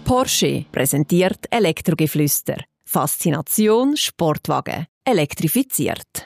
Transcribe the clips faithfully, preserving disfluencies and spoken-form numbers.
Porsche präsentiert Elektrogeflüster. Faszination Sportwagen. Elektrifiziert.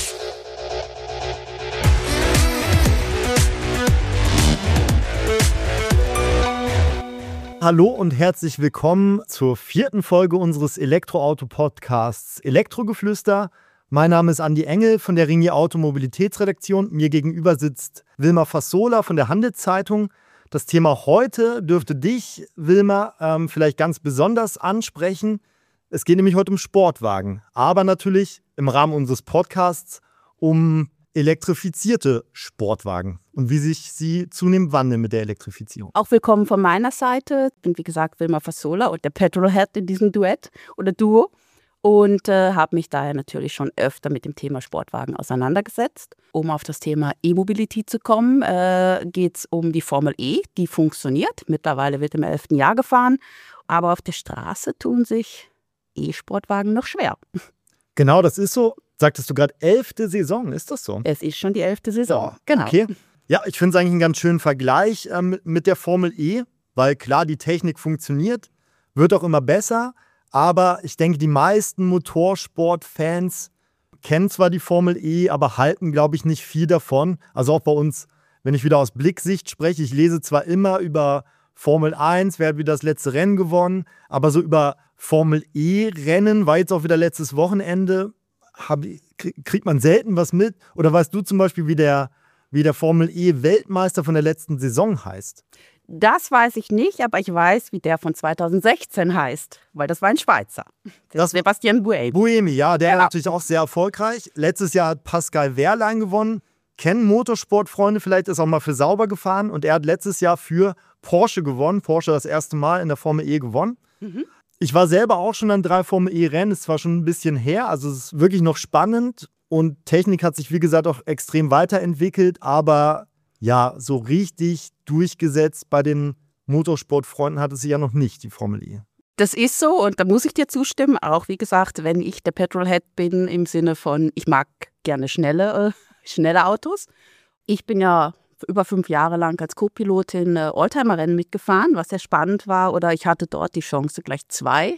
Hallo und herzlich willkommen zur vierten Folge unseres Elektroauto-Podcasts Elektrogeflüster. Mein Name ist Andi Engel von der Ringier Automobilitätsredaktion. Mir gegenüber sitzt Wilma Fassola von der Handelszeitung. Das Thema heute dürfte dich, Wilma, ähm, vielleicht ganz besonders ansprechen. Es geht nämlich heute um Sportwagen, aber natürlich im Rahmen unseres Podcasts um elektrifizierte Sportwagen und wie sich sie zunehmend wandeln mit der Elektrifizierung. Auch willkommen von meiner Seite. Ich bin, wie gesagt, Wilma Fassola und der Petrolhead in diesem Duett oder Duo und äh, habe mich daher natürlich schon öfter mit dem Thema Sportwagen auseinandergesetzt. Um auf das Thema E-Mobility zu kommen, äh, geht es um die Formel E, die funktioniert. Mittlerweile wird im elften Jahr gefahren, aber auf der Straße tun sich E-Sportwagen noch schwer. Genau, das ist so. Sagtest du gerade elfte Saison, ist das so? Es ist schon die elfte Saison, ja, genau. Okay. Ja, ich finde es eigentlich einen ganz schönen Vergleich ähm, mit der Formel E, weil klar, die Technik funktioniert, wird auch immer besser, aber ich denke, die meisten Motorsportfans kennen zwar die Formel E, aber halten, glaube ich, nicht viel davon. Also auch bei uns, wenn ich wieder aus Blicksicht spreche, ich lese zwar immer über Formel eins, wer hat wieder das letzte Rennen gewonnen, aber so über Formel E-Rennen war jetzt auch wieder letztes Wochenende, Hab, kriegt man selten was mit? Oder weißt du zum Beispiel, wie der, wie der Formel-E-Weltmeister von der letzten Saison heißt? Das weiß ich nicht, aber ich weiß, wie der von zweitausendsechzehn heißt, weil das war ein Schweizer. Das ist Sebastian Buemi. Buemi, ja, der ja. ist natürlich auch sehr erfolgreich. Letztes Jahr hat Pascal Wehrlein gewonnen. Kennen Motorsportfreunde, vielleicht ist auch mal für Sauber gefahren. Und er hat letztes Jahr für Porsche gewonnen. Porsche das erste Mal in der Formel E gewonnen. Mhm. Ich war selber auch schon an drei Formel-E-Rennen, es war schon ein bisschen her, also es ist wirklich noch spannend und Technik hat sich, wie gesagt, auch extrem weiterentwickelt, aber ja, so richtig durchgesetzt bei den Motorsportfreunden hat es sich ja noch nicht, die Formel E. Das ist so und da muss ich dir zustimmen, auch wie gesagt, wenn ich der Petrolhead bin im Sinne von, ich mag gerne schnelle, äh, schnelle Autos. Ich bin ja über fünf Jahre lang als Co-Pilotin äh, Oldtimer-Rennen mitgefahren, was sehr spannend war. Oder ich hatte dort die Chance, gleich zwei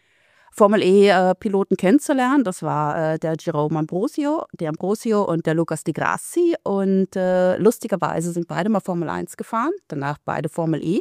Formel-E-Piloten kennenzulernen. Das war äh, der Jerome Ambrosio, der Ambrosio und der Lucas Di Grassi. Und äh, lustigerweise sind beide mal Formel eins gefahren, danach beide Formel E.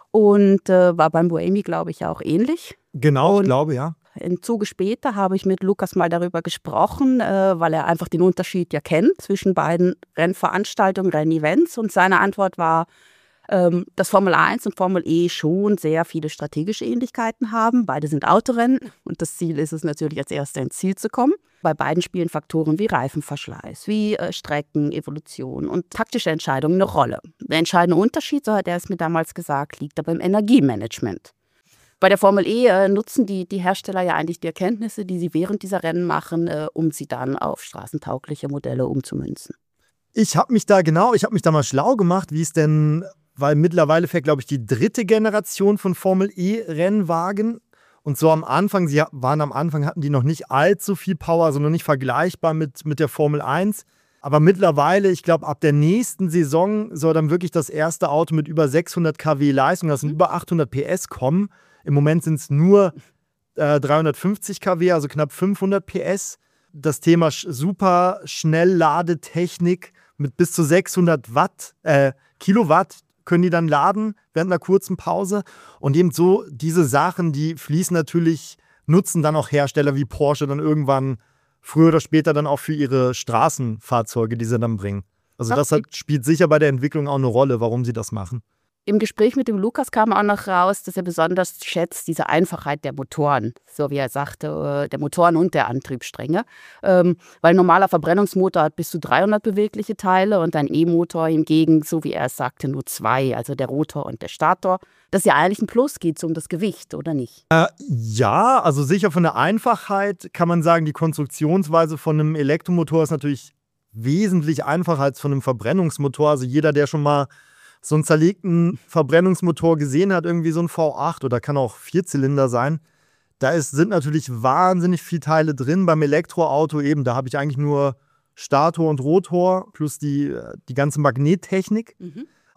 Und äh, war beim Buemi, glaube ich, auch ähnlich. Genau, und ich glaube, ja. Im Zuge später habe ich mit Lukas mal darüber gesprochen, äh, weil er einfach den Unterschied ja kennt zwischen beiden Rennveranstaltungen, Rennevents. Und seine Antwort war, ähm, dass Formel eins und Formel E schon sehr viele strategische Ähnlichkeiten haben. Beide sind Autorennen und das Ziel ist es natürlich, als Erster ins Ziel zu kommen. Bei beiden spielen Faktoren wie Reifenverschleiß, wie äh, Strecken, Evolution und taktische Entscheidungen eine Rolle. Der entscheidende Unterschied, so hat er es mir damals gesagt, liegt aber im Energiemanagement. Bei der Formel E äh, nutzen die, die Hersteller ja eigentlich die Erkenntnisse, die sie während dieser Rennen machen, äh, um sie dann auf straßentaugliche Modelle umzumünzen. Ich habe mich da genau, ich habe mich da mal schlau gemacht, wie es denn, weil mittlerweile fährt, glaube ich, die dritte Generation von Formel E-Rennwagen. Und so am Anfang, sie waren am Anfang, hatten die noch nicht allzu viel Power, also noch nicht vergleichbar mit, mit der Formel eins. Aber mittlerweile, ich glaube, ab der nächsten Saison soll dann wirklich das erste Auto mit über sechshundert Kilowatt Leistung, das sind mhm. über achthundert P S kommen. Im Moment sind es nur äh, dreihundertfünfzig Kilowatt, also knapp fünfhundert P S. Das Thema sch- super Schnellladetechnik mit bis zu sechshundert Watt, äh, Kilowatt können die dann laden während einer kurzen Pause. Und eben so diese Sachen, die fließen natürlich, nutzen dann auch Hersteller wie Porsche dann irgendwann früher oder später dann auch für ihre Straßenfahrzeuge, die sie dann bringen. Also das hat, spielt sicher bei der Entwicklung auch eine Rolle, warum sie das machen. Im Gespräch mit dem Lukas kam auch noch raus, dass er besonders schätzt diese Einfachheit der Motoren, so wie er sagte, der Motoren und der Antriebsstränge. Ähm, weil ein normaler Verbrennungsmotor hat bis zu dreihundert bewegliche Teile und ein E-Motor hingegen, so wie er es sagte, nur zwei, also der Rotor und der Stator. Das ist ja eigentlich ein Plus, geht es um das Gewicht, oder nicht? Äh, ja, also sicher von der Einfachheit kann man sagen, die Konstruktionsweise von einem Elektromotor ist natürlich wesentlich einfacher als von einem Verbrennungsmotor. Also jeder, der schon mal so einen zerlegten Verbrennungsmotor gesehen hat, irgendwie so ein V acht oder kann auch Vierzylinder sein, da ist, sind natürlich wahnsinnig viele Teile drin. Beim Elektroauto eben, da habe ich eigentlich nur Stator und Rotor plus die, die ganze Magnettechnik. Mhm.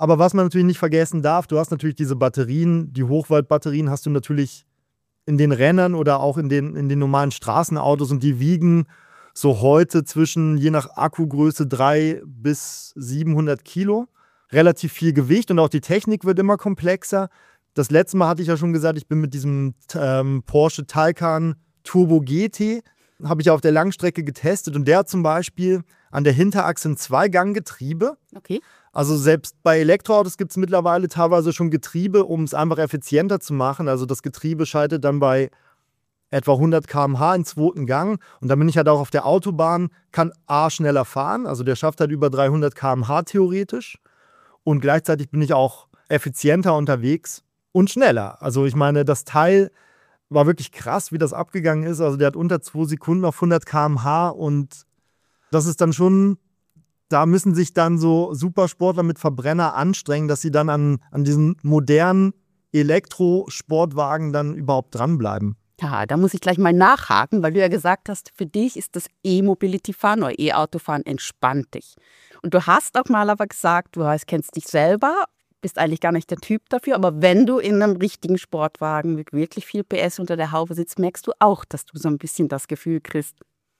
Aber was man natürlich nicht vergessen darf, du hast natürlich diese Batterien, die Hochvoltbatterien hast du natürlich in den Rennern oder auch in den, in den normalen Straßenautos und die wiegen so heute zwischen, je nach Akkugröße, drei bis siebenhundert Kilo. Relativ viel Gewicht und auch die Technik wird immer komplexer. Das letzte Mal hatte ich ja schon gesagt, ich bin mit diesem ähm, Porsche Taycan Turbo G T, habe ich auf der Langstrecke getestet und der hat zum Beispiel an der Hinterachse ein Zweiganggetriebe. Okay. Also selbst bei Elektroautos gibt es mittlerweile teilweise schon Getriebe, um es einfach effizienter zu machen. Also das Getriebe schaltet dann bei etwa hundert Kilometer pro Stunde in zweiten Gang. Und dann bin ich halt auch auf der Autobahn, kann A schneller fahren. Also der schafft halt über dreihundert Kilometer pro Stunde theoretisch. Und gleichzeitig bin ich auch effizienter unterwegs und schneller. Also ich meine, das Teil war wirklich krass, wie das abgegangen ist. Also der hat unter zwei Sekunden auf hundert Kilometer pro Stunde und das ist dann schon, da müssen sich dann so Supersportler mit Verbrenner anstrengen, dass sie dann an, an diesen modernen Elektrosportwagen dann überhaupt dranbleiben. Ja, da muss ich gleich mal nachhaken, weil du ja gesagt hast, für dich ist das E-Mobility-Fahren oder E-Autofahren entspannt dich. Und du hast auch mal aber gesagt, du weißt, kennst dich selber, bist eigentlich gar nicht der Typ dafür, aber wenn du in einem richtigen Sportwagen mit wirklich viel P S unter der Haube sitzt, merkst du auch, dass du so ein bisschen das Gefühl kriegst,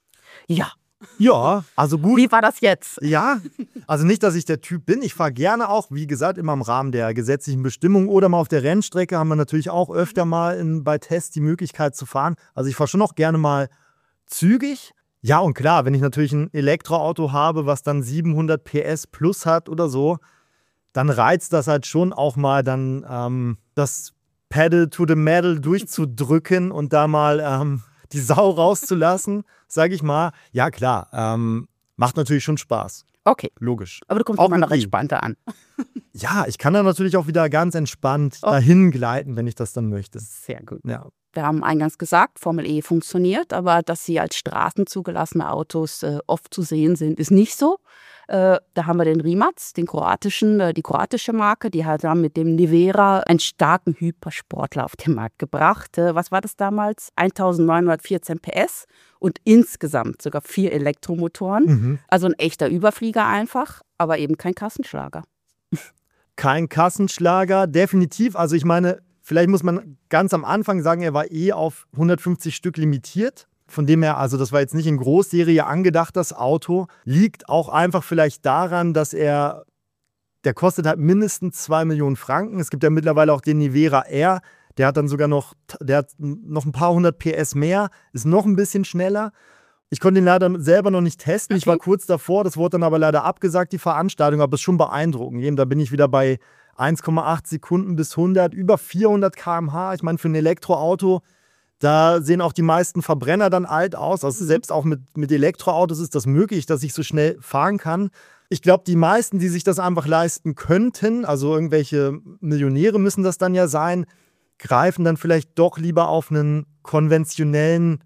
ja. Ja, also gut. Wie war das jetzt? Ja, also nicht, dass ich der Typ bin. Ich fahre gerne auch, wie gesagt, immer im Rahmen der gesetzlichen Bestimmungen oder mal auf der Rennstrecke haben wir natürlich auch öfter mal in, bei Tests die Möglichkeit zu fahren. Also ich fahre schon auch gerne mal zügig. Ja, und klar, wenn ich natürlich ein Elektroauto habe, was dann siebenhundert P S plus hat oder so, dann reizt das halt schon auch mal dann ähm, das Pedal to the Metal durchzudrücken und da mal ähm, die Sau rauszulassen, sage ich mal. Ja, klar, ähm, macht natürlich schon Spaß. Okay. Logisch. Aber du kommst auch immer noch mit ihm. entspannter an. Ja, ich kann da natürlich auch wieder ganz entspannt Oh. dahin gleiten, wenn ich das dann möchte. Sehr gut. Ja. Wir haben eingangs gesagt, Formel E funktioniert, aber dass sie als straßenzugelassene Autos äh, oft zu sehen sind, ist nicht so. Äh, da haben wir den Rimac, den kroatischen, äh, die kroatische Marke, die hat dann mit dem Nivera einen starken Hypersportler auf den Markt gebracht. Äh, was war das damals? eintausendneunhundertvierzehn P S und insgesamt sogar vier Elektromotoren. Mhm. Also ein echter Überflieger einfach, aber eben kein Kassenschlager. Kein Kassenschlager, definitiv. Also ich meine, vielleicht muss man ganz am Anfang sagen, er war eh auf hundertfünfzig Stück limitiert. Von dem her, also das war jetzt nicht in Großserie angedacht, das Auto. Liegt auch einfach vielleicht daran, dass er, der kostet halt mindestens zwei Millionen Franken. Es gibt ja mittlerweile auch den Nivera R, der hat dann sogar noch, der hat noch ein paar hundert P S mehr, ist noch ein bisschen schneller. Ich konnte ihn leider selber noch nicht testen. Ich war kurz davor, das wurde dann aber leider abgesagt, die Veranstaltung, aber es ist schon beeindruckend. Da bin ich wieder bei eins Komma acht Sekunden bis hundert, über vierhundert Kilometer pro Stunde. Ich meine, für ein Elektroauto, da sehen auch die meisten Verbrenner dann alt aus. Also selbst auch mit, mit Elektroautos ist das möglich, dass ich so schnell fahren kann. Ich glaube, die meisten, die sich das einfach leisten könnten, also irgendwelche Millionäre müssen das dann ja sein, greifen dann vielleicht doch lieber auf einen konventionellen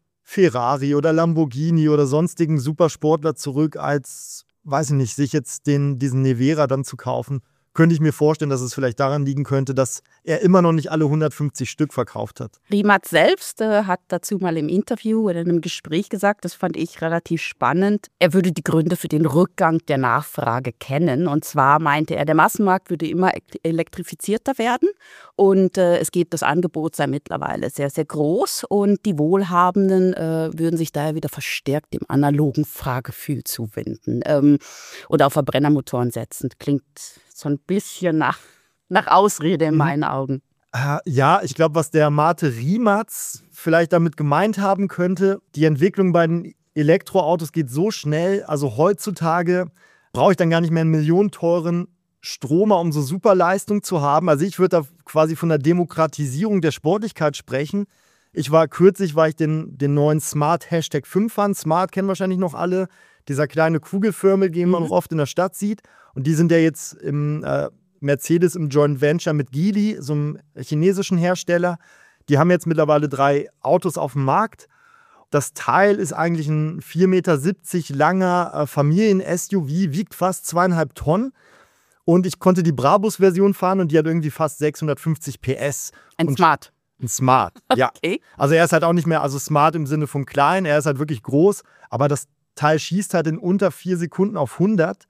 Ferrari oder Lamborghini oder sonstigen Supersportler zurück, als, weiß ich nicht, sich jetzt den, diesen Nivera dann zu kaufen. Könnte ich mir vorstellen, dass es vielleicht daran liegen könnte, dass er immer noch nicht alle hundertfünfzig Stück verkauft hat. Rimac selbst äh, hat dazu mal im Interview oder in einem Gespräch gesagt, das fand ich relativ spannend, er würde die Gründe für den Rückgang der Nachfrage kennen. Und zwar meinte er, der Massenmarkt würde immer elektrifizierter werden und äh, es geht, das Angebot sei mittlerweile sehr, sehr groß und die Wohlhabenden äh, würden sich daher wieder verstärkt dem analogen Fahrgefühl zuwenden ähm, oder auf Verbrennermotoren setzen. Klingt so ein bisschen nach, nach Ausrede in meinen Augen. Äh, ja, ich glaube, was der Mate Rimac vielleicht damit gemeint haben könnte, die Entwicklung bei den Elektroautos geht so schnell, also heutzutage brauche ich dann gar nicht mehr einen millionenteuren Stromer, um so super Leistung zu haben. Also ich würde da quasi von der Demokratisierung der Sportlichkeit sprechen. Ich war kürzlich, war ich den, den neuen Smart Hashtag fünf fahren. Smart kennen wahrscheinlich noch alle. Dieser kleine Kugelförmel, den man mhm. noch oft in der Stadt sieht. Und die sind ja jetzt im äh, Mercedes im Joint Venture mit Geely, so einem chinesischen Hersteller. Die haben jetzt mittlerweile drei Autos auf dem Markt. Das Teil ist eigentlich ein vier Komma siebzig Meter langer äh, Familien-S U V, wiegt fast zweieinhalb Tonnen. Und ich konnte die Brabus-Version fahren und die hat irgendwie fast sechshundertfünfzig P S. Ein und Smart. Ein Smart, ja. Okay. Also er ist halt auch nicht mehr, also Smart im Sinne von klein, er ist halt wirklich groß, aber das Teil schießt halt in unter vier Sekunden auf hundert.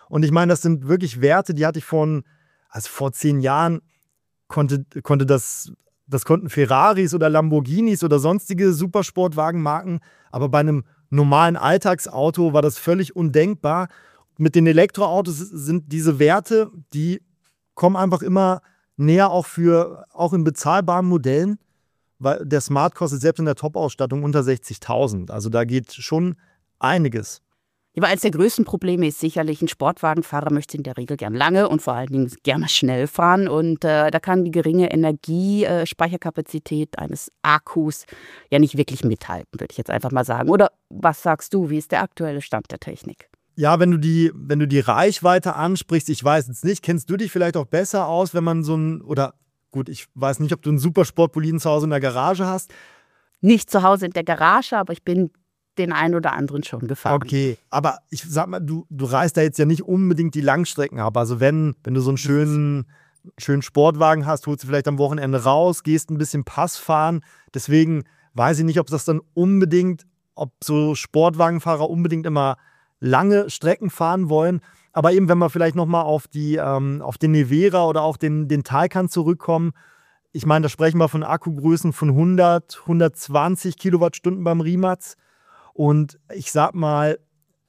Und ich meine, das sind wirklich Werte, die hatte ich von, also vor zehn Jahren konnte, konnte das, das konnten Ferraris oder Lamborghinis oder sonstige Supersportwagenmarken, aber bei einem normalen Alltagsauto war das völlig undenkbar. Mit den Elektroautos sind diese Werte, die kommen einfach immer näher auch für, auch in bezahlbaren Modellen, weil der Smart kostet selbst in der Top-Ausstattung unter sechzigtausend. Also da geht schon einiges. Aber eines der größten Probleme ist sicherlich, ein Sportwagenfahrer möchte in der Regel gern lange und vor allen Dingen gerne schnell fahren. Und äh, da kann die geringe Energiespeicherkapazität äh, eines Akkus ja nicht wirklich mithalten, würde ich jetzt einfach mal sagen. Oder was sagst du, wie ist der aktuelle Stand der Technik? Ja, wenn du die, wenn du die Reichweite ansprichst, ich weiß jetzt nicht, kennst du dich vielleicht auch besser aus, wenn man so ein, oder gut, ich weiß nicht, ob du einen Supersportboliden zu Hause in der Garage hast. Nicht zu Hause in der Garage, aber ich bin den einen oder anderen schon gefahren. Okay, aber ich sag mal, du, du reist da jetzt ja nicht unbedingt die Langstrecken ab. Also wenn, wenn du so einen schönen, schönen Sportwagen hast, holst du vielleicht am Wochenende raus, gehst ein bisschen Pass fahren. Deswegen weiß ich nicht, ob das dann unbedingt, ob so Sportwagenfahrer unbedingt immer lange Strecken fahren wollen. Aber eben, wenn wir vielleicht nochmal auf, die, ähm, auf den Nevera oder auch den, den Taycan zurückkommen, ich meine, da sprechen wir von Akkugrößen von hundert, hundertzwanzig Kilowattstunden beim Rimac. Und ich sag mal,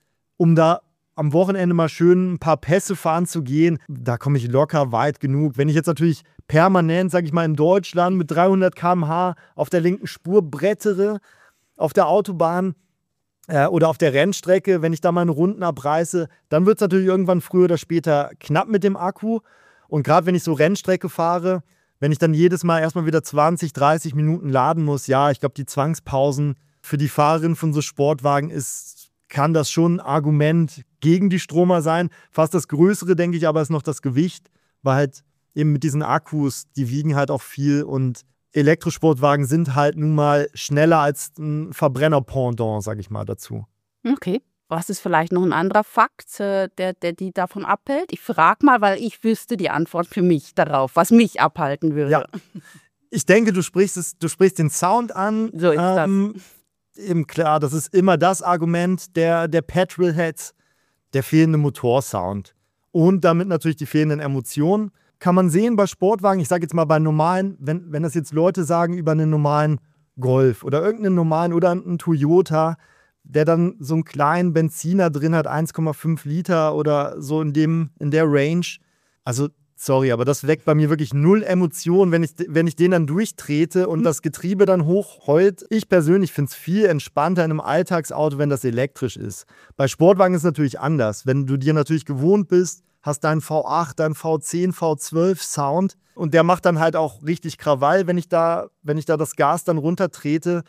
um da am Wochenende mal schön ein paar Pässe fahren zu gehen, da komme ich locker weit genug. Wenn ich jetzt natürlich permanent, sag ich mal, in Deutschland mit dreihundert Kilometer pro Stunde auf der linken Spur brettere, auf der Autobahn äh, oder auf der Rennstrecke, wenn ich da meine Runden abreiße, dann wird es natürlich irgendwann früher oder später knapp mit dem Akku. Und gerade wenn ich so Rennstrecke fahre, wenn ich dann jedes Mal erstmal wieder zwanzig, dreißig Minuten laden muss, ja, ich glaube, die Zwangspausen für die Fahrerin von so Sportwagen ist, kann das schon ein Argument gegen die Stromer sein. Fast das Größere, denke ich, aber ist noch das Gewicht, weil halt eben mit diesen Akkus, die wiegen halt auch viel und Elektrosportwagen sind halt nun mal schneller als ein Verbrenner-Pendant, sage ich mal dazu. Okay. Was ist vielleicht noch ein anderer Fakt, der, der die davon abhält? Ich frage mal, weil ich wüsste die Antwort für mich darauf, was mich abhalten würde. Ja. Ich denke, du sprichst, es, du sprichst den Sound an. So ist ähm, das. Eben klar, das ist immer das Argument der, der Petrolheads, der fehlende Motorsound. Und damit natürlich die fehlenden Emotionen. Kann man sehen bei Sportwagen, ich sage jetzt mal bei normalen, wenn, wenn das jetzt Leute sagen über einen normalen Golf oder irgendeinen normalen oder einen Toyota, der dann so einen kleinen Benziner drin hat, eins Komma fünf Liter oder so in, dem, in der Range. Also sorry, aber das weckt bei mir wirklich null Emotionen, wenn ich, wenn ich den dann durchtrete und das Getriebe dann hochheult. Ich persönlich finde es viel entspannter in einem Alltagsauto, wenn das elektrisch ist. Bei Sportwagen ist es natürlich anders. Wenn du dir natürlich gewohnt bist, hast deinen V acht, deinen V zehn, V zwölf Sound und der macht dann halt auch richtig Krawall, wenn ich da, wenn ich da das Gas dann runtertrete.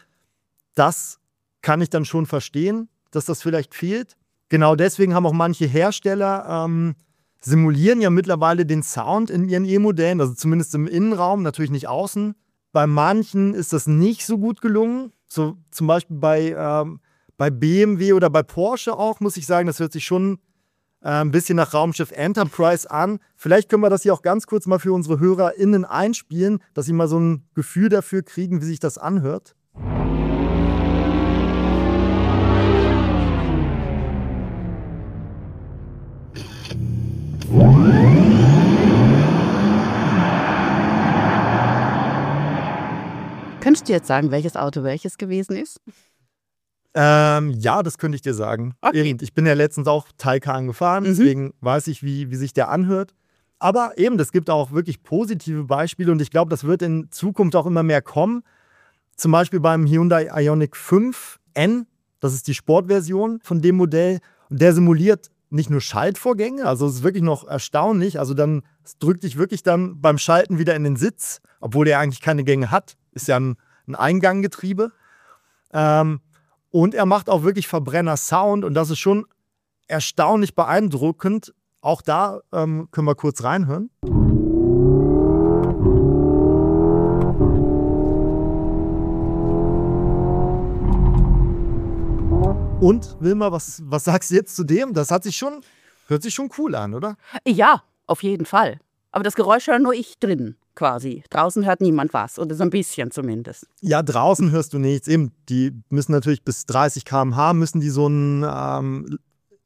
Das kann ich dann schon verstehen, dass das vielleicht fehlt. Genau deswegen haben auch manche Hersteller ähm, simulieren ja mittlerweile den Sound in ihren E-Modellen, also zumindest im Innenraum, natürlich nicht außen. Bei manchen ist das nicht so gut gelungen. So zum Beispiel bei, ähm, bei B M W oder bei Porsche auch, muss ich sagen, das hört sich schon äh, ein bisschen nach Raumschiff Enterprise an. Vielleicht können wir das hier auch ganz kurz mal für unsere HörerInnen einspielen, dass sie mal so ein Gefühl dafür kriegen, wie sich das anhört. Könntest du jetzt sagen, welches Auto welches gewesen ist? Ähm, ja, das könnte ich dir sagen. Okay. Ich bin ja letztens auch Taycan gefahren, Mhm. deswegen weiß ich, wie, wie sich der anhört. Aber eben, es gibt auch wirklich positive Beispiele und ich glaube, das wird in Zukunft auch immer mehr kommen. Zum Beispiel beim Hyundai Ioniq fünf N, das ist die Sportversion von dem Modell. Und der simuliert nicht nur Schaltvorgänge, also es ist wirklich noch erstaunlich. Also dann, es drückt dich wirklich dann beim Schalten wieder in den Sitz, obwohl der eigentlich keine Gänge hat. Ist ja ein, ein Einganggetriebe. Ähm, und er macht auch wirklich Verbrenner-Sound und das ist schon erstaunlich beeindruckend. Auch da ähm, können wir kurz reinhören. Und Wilma, was, was sagst du jetzt zu dem? Das hat sich schon, hört sich schon cool an, oder? Ja, auf jeden Fall. Aber das Geräusch höre nur ich drin, quasi. Draußen hört niemand was, oder so ein bisschen zumindest. Ja, draußen hörst du nichts. Eben, die müssen natürlich bis dreißig Kilometer pro Stunde müssen die so einen ähm,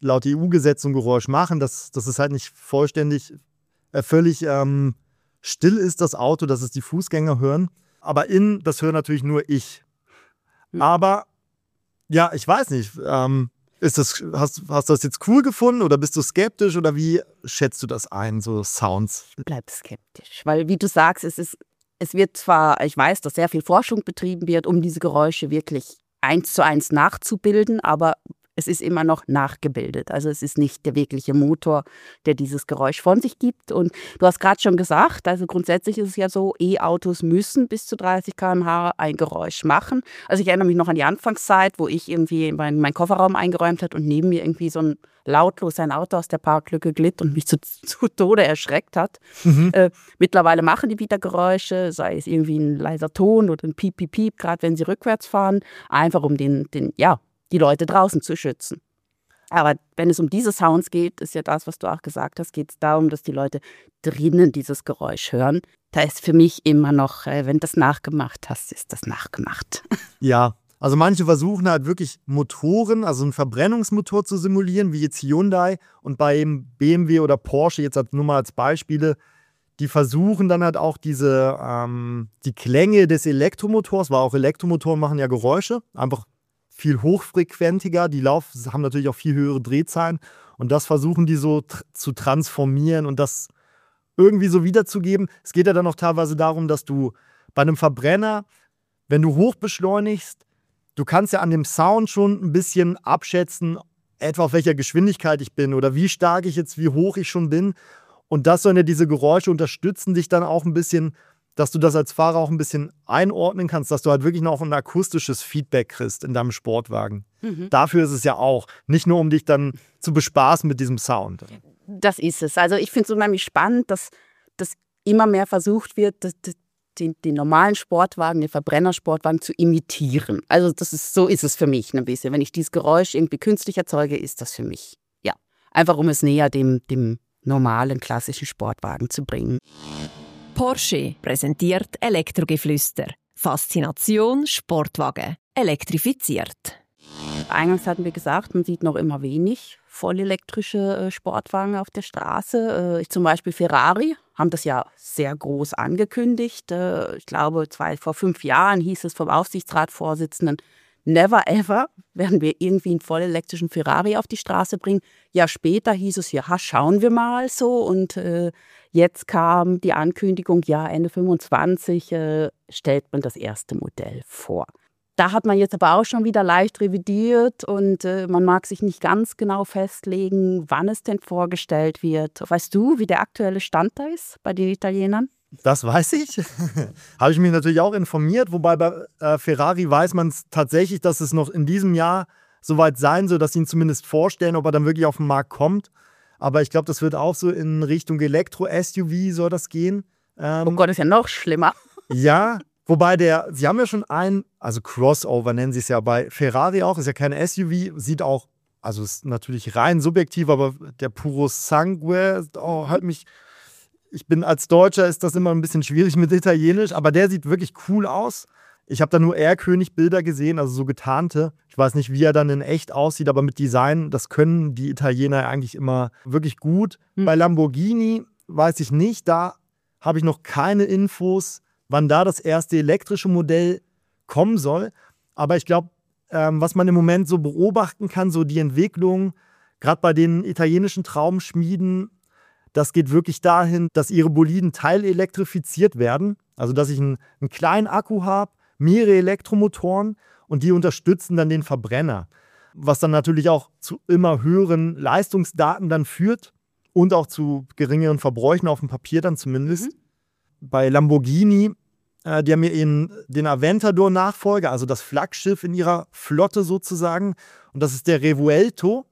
laut E U-Gesetz so ein Geräusch machen, dass, dass es halt nicht vollständig, äh, völlig ähm, still ist, das Auto, dass es die Fußgänger hören. Aber innen, das höre natürlich nur ich. Mhm. Aber ja, ich weiß nicht, ähm, ist das, hast, hast du das jetzt cool gefunden oder bist du skeptisch oder wie schätzt du das ein, so Sounds? Ich bleib skeptisch, weil wie du sagst, es ist, es wird zwar, ich weiß, dass sehr viel Forschung betrieben wird, um diese Geräusche wirklich eins zu eins nachzubilden, aber es ist immer noch nachgebildet. Also es ist nicht der wirkliche Motor, der dieses Geräusch von sich gibt. Und du hast gerade schon gesagt, also grundsätzlich ist es ja so, E-Autos müssen bis zu dreißig Kilometer pro Stunde ein Geräusch machen. Also ich erinnere mich noch an die Anfangszeit, wo ich irgendwie meinen mein Kofferraum eingeräumt habe und neben mir irgendwie so ein lautlos ein Auto aus der Parklücke glitt und mich zu, zu Tode erschreckt hat. Mhm. Äh, mittlerweile machen die wieder Geräusche, sei es irgendwie ein leiser Ton oder ein Piep, Piep, Piep, gerade wenn sie rückwärts fahren, einfach um den, den ja, die Leute draußen zu schützen. Aber wenn es um diese Sounds geht, ist ja das, was du auch gesagt hast, geht es darum, dass die Leute drinnen dieses Geräusch hören. Da ist für mich immer noch, wenn du das nachgemacht hast, ist das nachgemacht. Ja, also manche versuchen halt wirklich Motoren, also einen Verbrennungsmotor zu simulieren, wie jetzt Hyundai und beim B M W oder Porsche, jetzt nur mal als Beispiele, die versuchen dann halt auch diese, ähm, die Klänge des Elektromotors, weil auch Elektromotoren machen ja Geräusche, einfach viel hochfrequentiger, die laufen, haben natürlich auch viel höhere Drehzahlen und das versuchen die so tr- zu transformieren und das irgendwie so wiederzugeben. Es geht ja dann auch teilweise darum, dass du bei einem Verbrenner, wenn du hoch beschleunigst, du kannst ja an dem Sound schon ein bisschen abschätzen, etwa auf welcher Geschwindigkeit ich bin oder wie stark ich jetzt, wie hoch ich schon bin. Und das sollen ja diese Geräusche unterstützen dich dann auch ein bisschen, dass du das als Fahrer auch ein bisschen einordnen kannst, dass du halt wirklich noch ein akustisches Feedback kriegst in deinem Sportwagen. Mhm. Dafür ist es ja auch. Nicht nur, um dich dann zu bespaßen mit diesem Sound. Das ist es. Also ich finde es unheimlich spannend, dass, dass immer mehr versucht wird, das, das, den, den normalen Sportwagen, den Verbrennersportwagen zu imitieren. Also das ist, so ist es für mich ein bisschen. Wenn ich dieses Geräusch irgendwie künstlich erzeuge, ist das für mich, ja, einfach um es näher dem, dem normalen, klassischen Sportwagen zu bringen. Porsche präsentiert Elektrogeflüster. Faszination Sportwagen. Elektrifiziert. Eingangs hatten wir gesagt, man sieht noch immer wenig vollelektrische Sportwagen auf der Straße. Ich zum Beispiel Ferrari haben das ja sehr groß angekündigt. Ich glaube, zwei, vor fünf Jahren hieß es vom Aufsichtsratsvorsitzenden, never ever werden wir irgendwie einen vollelektrischen Ferrari auf die Straße bringen. Ja, später hieß es, ja, schauen wir mal so. Und äh, jetzt kam die Ankündigung, ja, Ende fünfundzwanzig äh, stellt man das erste Modell vor. Da hat man jetzt aber auch schon wieder leicht revidiert und äh, man mag sich nicht ganz genau festlegen, wann es denn vorgestellt wird. Weißt du, wie der aktuelle Stand da ist bei den Italienern? Das weiß ich. Habe ich mich natürlich auch informiert, wobei bei äh, Ferrari weiß man es tatsächlich, dass es noch in diesem Jahr soweit sein soll, dass sie ihn zumindest vorstellen, ob er dann wirklich auf den Markt kommt. Aber ich glaube, das wird auch so in Richtung Elektro-S U V soll das gehen. Ähm, oh Gott, ist ja noch schlimmer. Ja, wobei der, sie haben ja schon einen, also Crossover nennen sie es ja bei Ferrari auch, ist ja kein S U V, sieht auch, also ist natürlich rein subjektiv, aber der Puro Sangue, oh, halt mich, ich bin als Deutscher, ist das immer ein bisschen schwierig mit Italienisch, aber der sieht wirklich cool aus. Ich habe da nur Erlkönig-Bilder gesehen, also so getarnte. Ich weiß nicht, wie er dann in echt aussieht, aber mit Design, das können die Italiener eigentlich immer wirklich gut. Hm. Bei Lamborghini weiß ich nicht, da habe ich noch keine Infos, wann da das erste elektrische Modell kommen soll. Aber ich glaube, ähm, was man im Moment so beobachten kann, so die Entwicklung, gerade bei den italienischen Traumschmieden, das geht wirklich dahin, dass ihre Boliden teilelektrifiziert werden. Also, dass ich einen, einen kleinen Akku habe, mehrere Elektromotoren und die unterstützen dann den Verbrenner. Was dann natürlich auch zu immer höheren Leistungsdaten dann führt und auch zu geringeren Verbräuchen auf dem Papier dann zumindest. Mhm. Bei Lamborghini, äh, die haben ja ihren, den Aventador-Nachfolger, also das Flaggschiff in ihrer Flotte sozusagen. Und das ist der Revuelto.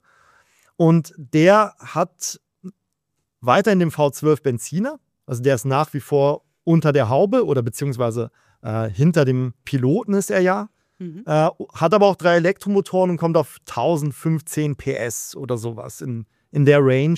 Und der hat weiterhin den V zwölf Benziner, also der ist nach wie vor unter der Haube oder beziehungsweise äh, hinter dem Piloten ist er ja, mhm. äh, hat aber auch drei Elektromotoren und kommt auf tausendfünfzehn P S oder sowas in, in der Range.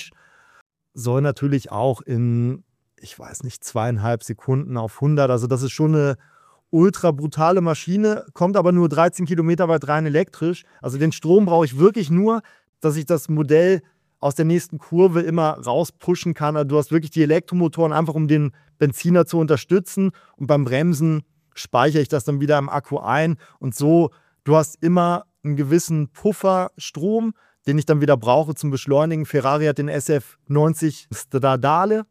Soll natürlich auch in, ich weiß nicht, zweieinhalb Sekunden auf hundert, also das ist schon eine ultra brutale Maschine, kommt aber nur dreizehn Kilometer weit rein elektrisch. Also den Strom brauche ich wirklich nur, dass ich das Modell aus der nächsten Kurve immer rauspushen kann. Also du hast wirklich die Elektromotoren einfach, um den Benziner zu unterstützen. Und beim Bremsen speichere ich das dann wieder im Akku ein. Und so, du hast immer einen gewissen Pufferstrom, den ich dann wieder brauche zum Beschleunigen. Ferrari hat den S F neunzig Stradale.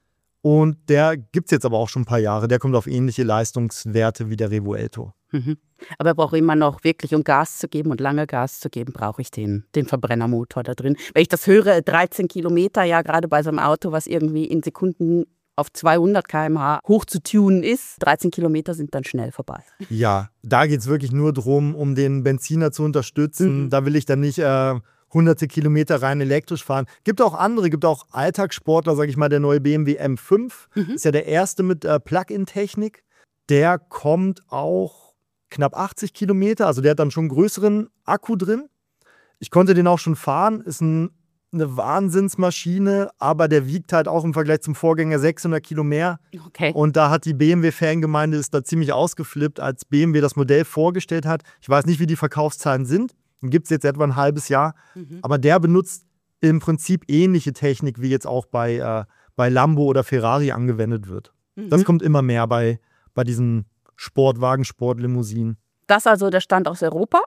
Und der gibt es jetzt aber auch schon ein paar Jahre. Der kommt auf ähnliche Leistungswerte wie der Revuelto. Mhm. Aber er braucht immer noch wirklich, um Gas zu geben und lange Gas zu geben, brauche ich den, den Verbrennermotor da drin. Wenn ich das höre, dreizehn Kilometer, ja gerade bei so einem Auto, was irgendwie in Sekunden auf zweihundert Kilometer pro Stunde hoch zu tunen ist, dreizehn Kilometer sind dann schnell vorbei. Ja, da geht es wirklich nur darum, um den Benziner zu unterstützen. Mhm. Da will ich dann nicht äh, hunderte Kilometer rein elektrisch fahren. Gibt auch andere, gibt auch Alltagssportler, sage ich mal, der neue B M W M fünf. Mhm. Ist ja der erste mit äh, Plug-in-Technik. Der kommt auch knapp achtzig Kilometer, also der hat dann schon einen größeren Akku drin. Ich konnte den auch schon fahren, ist ein, eine Wahnsinnsmaschine, aber der wiegt halt auch im Vergleich zum Vorgänger sechshundert Kilo mehr. Okay. Und da hat die B M W-Fangemeinde ist da ziemlich ausgeflippt, als B M W das Modell vorgestellt hat. Ich weiß nicht, wie die Verkaufszahlen sind. Den gibt es jetzt etwa ein halbes Jahr. Mhm. Aber der benutzt im Prinzip ähnliche Technik, wie jetzt auch bei, äh, bei Lambo oder Ferrari angewendet wird. Mhm. Das kommt immer mehr bei, bei diesen Sportwagen, Sportlimousinen. Das ist also der Stand aus Europa.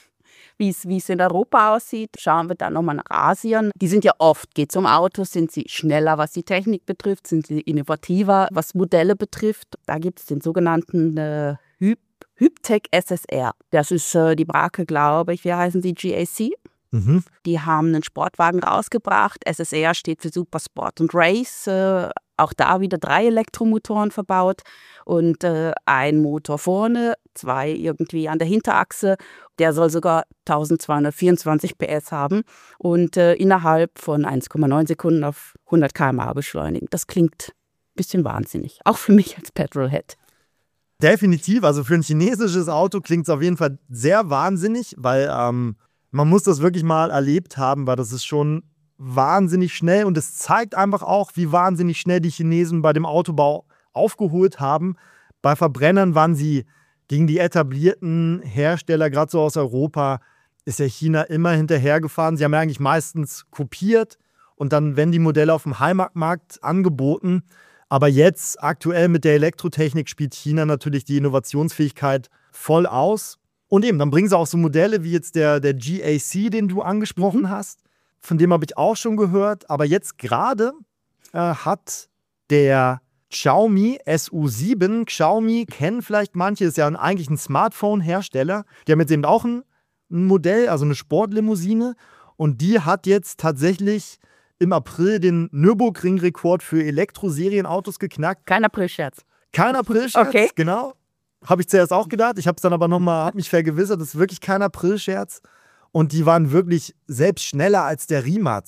Wie es, wie es in Europa aussieht, schauen wir dann nochmal nach Asien. Die sind ja oft, geht es um Autos, sind sie schneller, was die Technik betrifft, sind sie innovativer, was Modelle betrifft. Da gibt es den sogenannten äh, Hyp, Hyptec S S R. Das ist äh, die Marke, glaube ich, wie heißen sie, G A C? Mhm. Die haben einen Sportwagen rausgebracht. S S R steht für Super Sport und Race. Äh, auch da wieder drei Elektromotoren verbaut und äh, ein Motor vorne, zwei irgendwie an der Hinterachse. Der soll sogar eintausendzweihundertvierundzwanzig P S haben und äh, innerhalb von eins Komma neun Sekunden auf hundert Kilometer pro Stunde beschleunigen. Das klingt ein bisschen wahnsinnig, auch für mich als Petrolhead. Definitiv, also für ein chinesisches Auto klingt es auf jeden Fall sehr wahnsinnig, weil ähm, man muss das wirklich mal erlebt haben, weil das ist schon wahnsinnig schnell und es zeigt einfach auch, wie wahnsinnig schnell die Chinesen bei dem Autobau aufgeholt haben. Bei Verbrennern waren sie gegen die etablierten Hersteller, gerade so aus Europa, ist ja China immer hinterhergefahren. Sie haben ja eigentlich meistens kopiert und dann, wenn die Modelle auf dem Heimatmarkt angeboten. Aber jetzt, aktuell mit der Elektrotechnik, spielt China natürlich die Innovationsfähigkeit voll aus. Und eben, dann bringen sie auch so Modelle wie jetzt der, der G A C, den du angesprochen mhm. hast. Von dem habe ich auch schon gehört. Aber jetzt gerade äh, hat der Xiaomi S U sieben, Xiaomi kennen vielleicht manche, ist ja ein, eigentlich ein Smartphone-Hersteller. Die haben jetzt eben auch ein, ein Modell, also eine Sportlimousine. Und die hat jetzt tatsächlich im April den Nürburgring-Rekord für Elektro-Serienautos geknackt. Kein April-Scherz. Kein April-Scherz, okay. Genau. Habe ich zuerst auch gedacht. Ich habe es dann aber nochmal, habe mich vergewissert, das ist wirklich kein April-Scherz. Und die waren wirklich selbst schneller als der Rimac.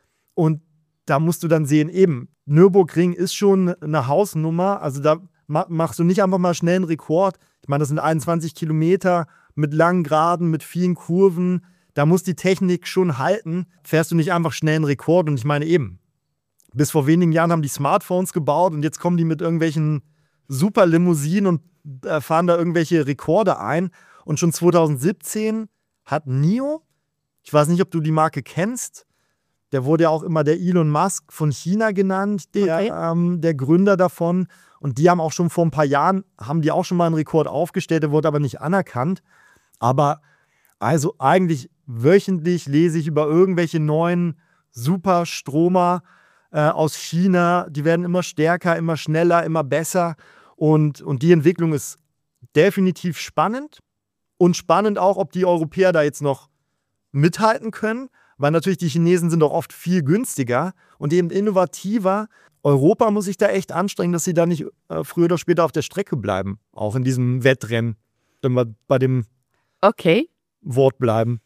Und da musst du dann sehen, eben, Nürburgring ist schon eine Hausnummer. Also da machst du nicht einfach mal schnell einen Rekord. Ich meine, das sind einundzwanzig Kilometer mit langen Geraden, mit vielen Kurven. Da muss die Technik schon halten. Fährst du nicht einfach schnell einen Rekord. Und ich meine eben, bis vor wenigen Jahren haben die Smartphones gebaut und jetzt kommen die mit irgendwelchen super Limousinen und äh, fahren da irgendwelche Rekorde ein. Und schon zwanzig siebzehn hat N I O, ich weiß nicht, ob du die Marke kennst, der wurde ja auch immer der Elon Musk von China genannt, der, okay. ähm, der Gründer davon. Und die haben auch schon vor ein paar Jahren, haben die auch schon mal einen Rekord aufgestellt, der wurde aber nicht anerkannt. Aber also eigentlich wöchentlich lese ich über irgendwelche neuen Superstromer äh, aus China. Die werden immer stärker, immer schneller, immer besser. Und, und die Entwicklung ist definitiv spannend. Und spannend auch, ob die Europäer da jetzt noch mithalten können. Weil natürlich die Chinesen sind auch oft viel günstiger und eben innovativer. Europa muss sich da echt anstrengen, dass sie da nicht äh, früher oder später auf der Strecke bleiben. Auch in diesem Wettrennen, wenn wir bei dem okay. Wort bleiben.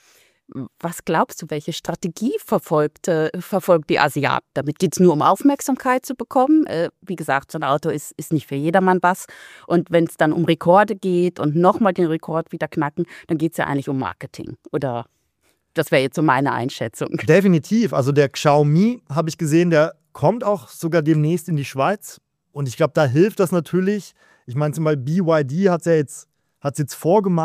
Was glaubst du, welche Strategie verfolgt, äh, verfolgt die Asiaten? Damit geht es nur um Aufmerksamkeit zu bekommen. Äh, wie gesagt, so ein Auto ist, ist nicht für jedermann was. Und wenn es dann um Rekorde geht und nochmal den Rekord wieder knacken, dann geht es ja eigentlich um Marketing. Oder das wäre jetzt so meine Einschätzung. Definitiv. Also der Xiaomi, habe ich gesehen, der kommt auch sogar demnächst in die Schweiz. Und ich glaube, da hilft das natürlich. Ich meine, zum Beispiel B Y D hat es ja jetzt, hat's jetzt vorgemacht.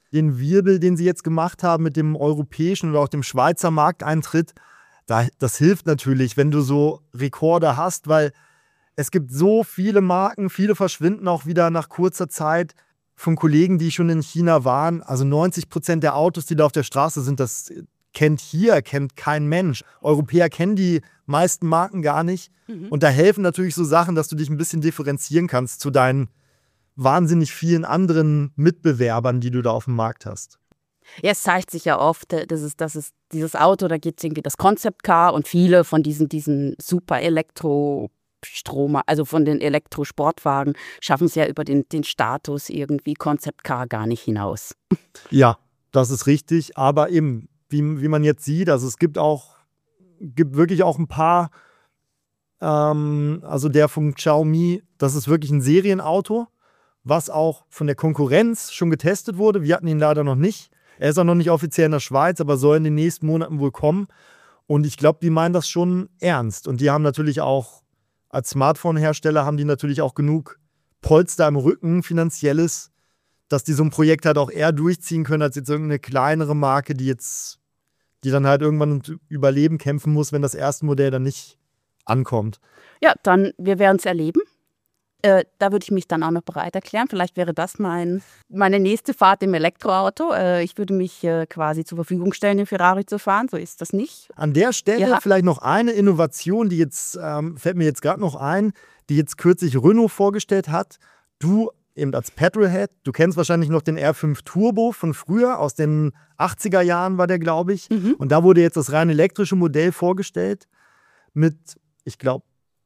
den Wirbel, den sie jetzt gemacht haben mit dem europäischen oder auch dem Schweizer Markteintritt, da, das hilft natürlich, wenn du so Rekorde hast, weil es gibt so viele Marken, viele verschwinden auch wieder nach kurzer Zeit von Kollegen, die schon in China waren. Also neunzig Prozent der Autos, die da auf der Straße sind, das kennt hier, kennt kein Mensch. Europäer kennen die meisten Marken gar nicht. Mhm. Und da helfen natürlich so Sachen, dass du dich ein bisschen differenzieren kannst zu deinen wahnsinnig vielen anderen Mitbewerbern, die du da auf dem Markt hast. Ja, es zeigt sich ja oft, dass es, dass es dieses Auto, da gibt es irgendwie das Concept Car und viele von diesen, diesen super Elektrostromer, also von den Elektrosportwagen, schaffen es ja über den, den Status irgendwie Concept Car gar nicht hinaus. Ja, das ist richtig, aber eben, wie, wie man jetzt sieht, also es gibt auch, gibt wirklich auch ein paar, ähm, also der von Xiaomi, das ist wirklich ein Serienauto, was auch von der Konkurrenz schon getestet wurde. Wir hatten ihn leider noch nicht. Er ist auch noch nicht offiziell in der Schweiz, aber soll in den nächsten Monaten wohl kommen. Und ich glaube, die meinen das schon ernst. Und die haben natürlich auch, als Smartphone-Hersteller, haben die natürlich auch genug Polster im Rücken, finanzielles, dass die so ein Projekt halt auch eher durchziehen können, als jetzt irgendeine kleinere Marke, die jetzt, die dann halt irgendwann um Überleben kämpfen muss, wenn das erste Modell dann nicht ankommt. Ja, dann, wir werden es erleben. Äh, da würde ich mich dann auch noch bereit erklären. Vielleicht wäre das mein, meine nächste Fahrt im Elektroauto. Äh, ich würde mich äh, quasi zur Verfügung stellen, den Ferrari zu fahren. So ist das nicht. An der Stelle ja. Vielleicht noch eine Innovation, die jetzt, ähm, fällt mir jetzt gerade noch ein, die jetzt kürzlich Renault vorgestellt hat. Du eben als Petrolhead, du kennst wahrscheinlich noch den R fünf Turbo von früher, aus den achtziger Jahren war der, glaube ich. Mhm. Und da wurde jetzt das rein elektrische Modell vorgestellt mit, ich glaube,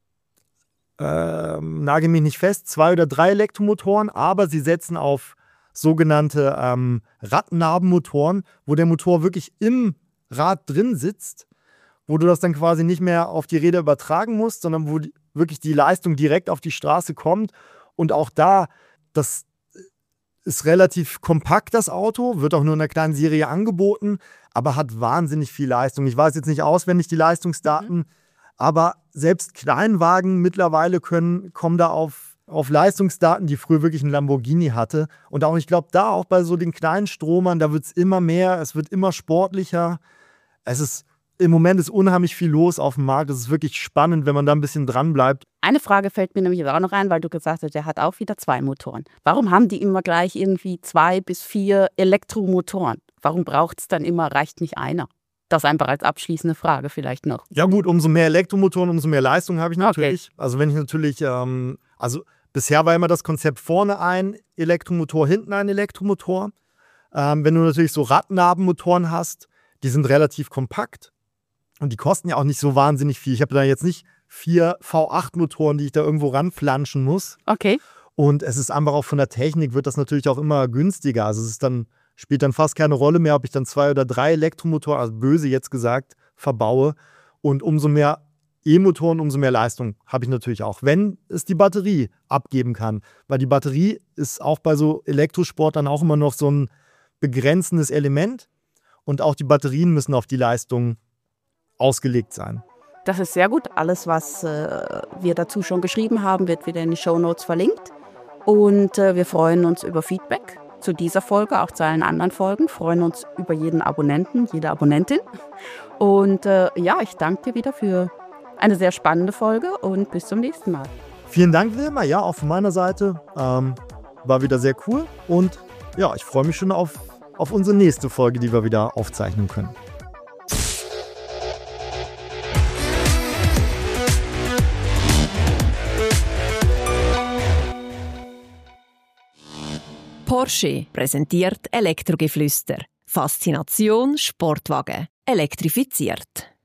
Ähm, nagel mich nicht fest, zwei oder drei Elektromotoren, aber sie setzen auf sogenannte ähm, Radnabenmotoren, wo der Motor wirklich im Rad drin sitzt, wo du das dann quasi nicht mehr auf die Räder übertragen musst, sondern wo die, wirklich die Leistung direkt auf die Straße kommt. Und auch da, das ist relativ kompakt, das Auto, wird auch nur in einer kleinen Serie angeboten, aber hat wahnsinnig viel Leistung. Ich weiß jetzt nicht auswendig die Leistungsdaten, mhm. aber selbst Kleinwagen mittlerweile können, kommen da auf, auf Leistungsdaten, die früher wirklich ein Lamborghini hatte. Und auch, ich glaube, da auch bei so den kleinen Stromern, da wird es immer mehr, es wird immer sportlicher. Es ist, im Moment ist unheimlich viel los auf dem Markt. Es ist wirklich spannend, wenn man da ein bisschen dran bleibt. Eine Frage fällt mir nämlich auch noch ein, weil du gesagt hast, der hat auch wieder zwei Motoren. Warum haben die immer gleich irgendwie zwei bis vier Elektromotoren? Warum braucht es dann immer, reicht nicht einer? Das einfach als abschließende Frage vielleicht noch. Ja gut, umso mehr Elektromotoren, umso mehr Leistung habe ich natürlich. Okay. Also wenn ich natürlich, ähm, also bisher war immer das Konzept vorne ein Elektromotor, hinten ein Elektromotor. Ähm, wenn du natürlich so Radnabenmotoren hast, die sind relativ kompakt und die kosten ja auch nicht so wahnsinnig viel. Ich habe da jetzt nicht vier V acht Motoren, die ich da irgendwo ranflanschen muss. Okay. Und es ist einfach auch von der Technik wird das natürlich auch immer günstiger. Also es ist dann spielt dann fast keine Rolle mehr, ob ich dann zwei oder drei Elektromotoren, also böse jetzt gesagt, verbaue. Und umso mehr E-Motoren, umso mehr Leistung habe ich natürlich auch, wenn es die Batterie abgeben kann. Weil die Batterie ist auch bei so Elektrosport dann auch immer noch so ein begrenzendes Element. Und auch die Batterien müssen auf die Leistung ausgelegt sein. Das ist sehr gut. Alles, was äh, wir dazu schon geschrieben haben, wird wieder in die Shownotes verlinkt. Und äh, wir freuen uns über Feedback zu dieser Folge, auch zu allen anderen Folgen. Freuen uns über jeden Abonnenten, jede Abonnentin. Und äh, ja, ich danke dir wieder für eine sehr spannende Folge und bis zum nächsten Mal. Vielen Dank, Wilma. Ja, auch von meiner Seite. Ähm, war wieder sehr cool. Und ja, ich freue mich schon auf, auf unsere nächste Folge, die wir wieder aufzeichnen können. Porsche präsentiert Elektrogeflüster. Faszination Sportwagen. Elektrifiziert.